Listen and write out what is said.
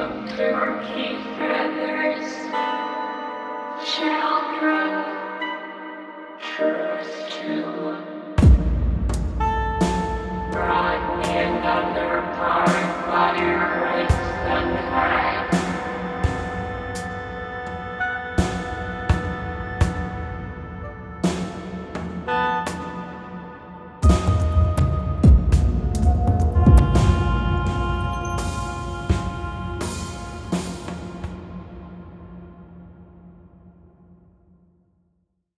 turkey feathers, children, truth to run in under fire, fire, and high.